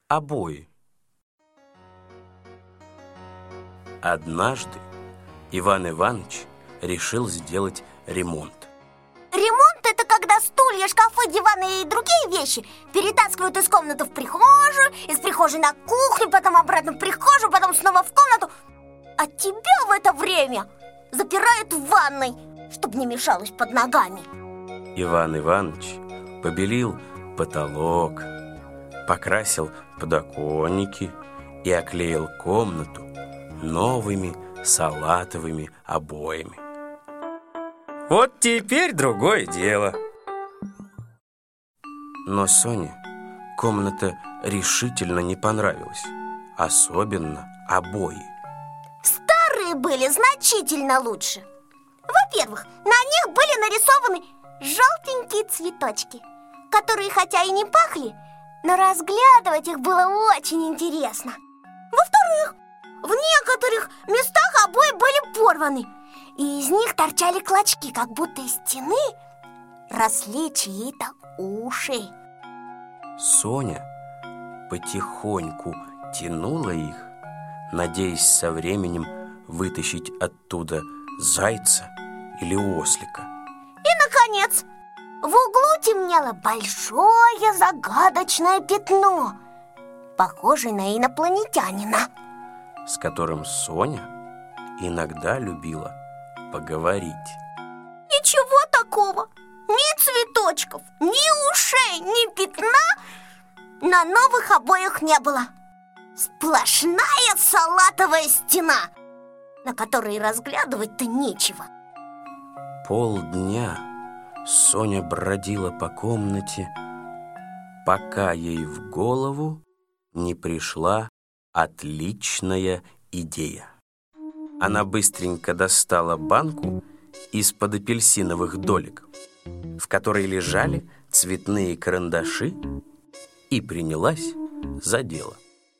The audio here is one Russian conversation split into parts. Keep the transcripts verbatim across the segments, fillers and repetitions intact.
обои. Однажды Иван Иванович решил сделать ремонт. Ремонт – это когда стулья, шкафы, диваны и другие вещи перетаскивают из комнаты в прихожую, из прихожей на кухню, потом обратно в прихожую, потом снова в комнату. А тебя в это время запирают в ванной, чтобы не мешалось под ногами. Иван Иванович побелил потолок, покрасил подоконники и оклеил комнату новыми салатовыми обоями. Вот теперь другое дело. Но Соне комната решительно не понравилась, особенно обои. Старые были значительно лучше. Во-первых, на них были нарисованы желтенькие цветочки, которые хотя и не пахли, но разглядывать их было очень интересно. Во-вторых, в некоторых местах обои были порваны, и из них торчали клочки, как будто из стены росли чьи-то уши. Соня потихоньку тянула их, надеясь со временем вытащить оттуда зайца или ослика. И, наконец, в углу темнело большое загадочное пятно, похожее на инопланетянина, с которым Соня иногда любила поговорить. Ничего такого, ни цветочков, ни ушей, ни пятна на новых обоях не было. Сплошная салатовая стена, на которой разглядывать-то нечего. Полдня Соня бродила по комнате, пока ей в голову не пришла отличная идея. Она быстренько достала банку из-под апельсиновых долек, в которой лежали цветные карандаши, и принялась за дело.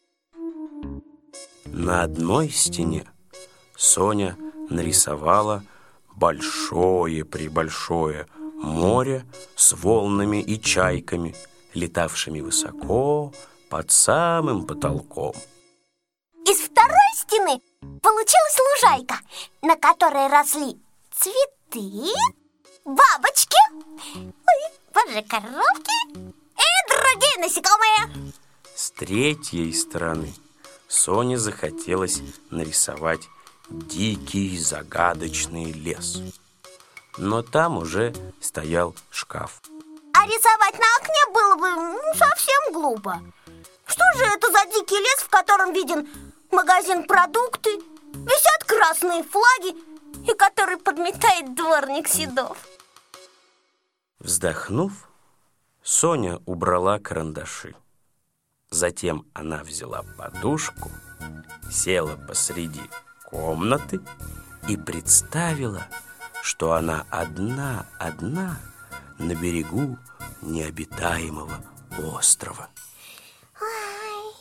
На одной стене Соня нарисовала большое-пребольшое море с волнами и чайками, летавшими высоко под самым потолком. Из второй стены получилась лужайка, на которой росли цветы, бабочки, ой, боже, коровки и другие насекомые. С третьей стороны Соне захотелось нарисовать дикий загадочный лес, но там уже стоял шкаф. А рисовать на окне было бы ну, совсем глупо. Что же это за дикий лес, в котором виден магазин продукты, висят красные флаги и который подметает дворник Седов? Вздохнув, Соня убрала карандаши. Затем она взяла подушку, села посреди комнаты и представила, что она одна-одна на берегу необитаемого острова. Ой.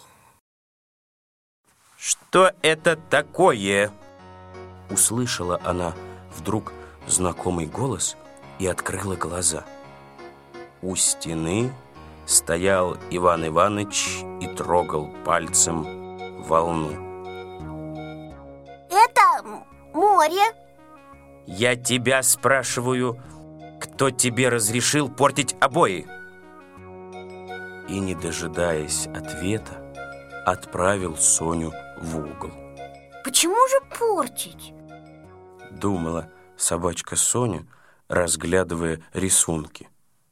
«Что это такое?» Услышала она вдруг знакомый голос и открыла глаза. У стены стоял Иван Иванович и трогал пальцем волну. Это море. Я тебя спрашиваю, кто тебе разрешил портить обои? И, не дожидаясь ответа, отправил Соню в угол. Почему же портить? Думала собачка Соня, разглядывая рисунки.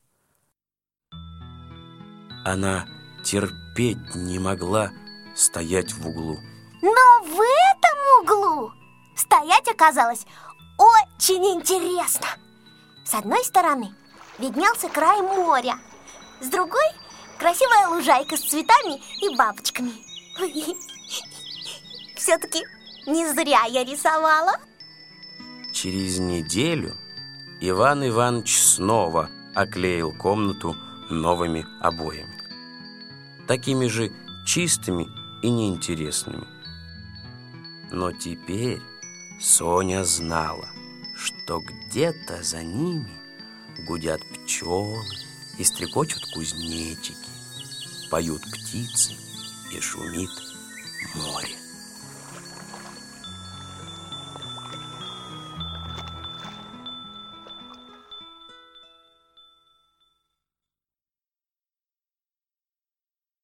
Она терпеть не могла стоять в углу. Но в этом углу стоять оказалось очень интересно. С одной стороны виднелся край моря, с другой – красивая лужайка с цветами и бабочками. Все-таки не зря я рисовала. Через неделю Иван Иванович снова оклеил комнату новыми обоями, такими же чистыми и неинтересными. Но теперь Соня знала, что где-то за ними гудят пчелы и стрекочут кузнечики, поют птицы и шумит море.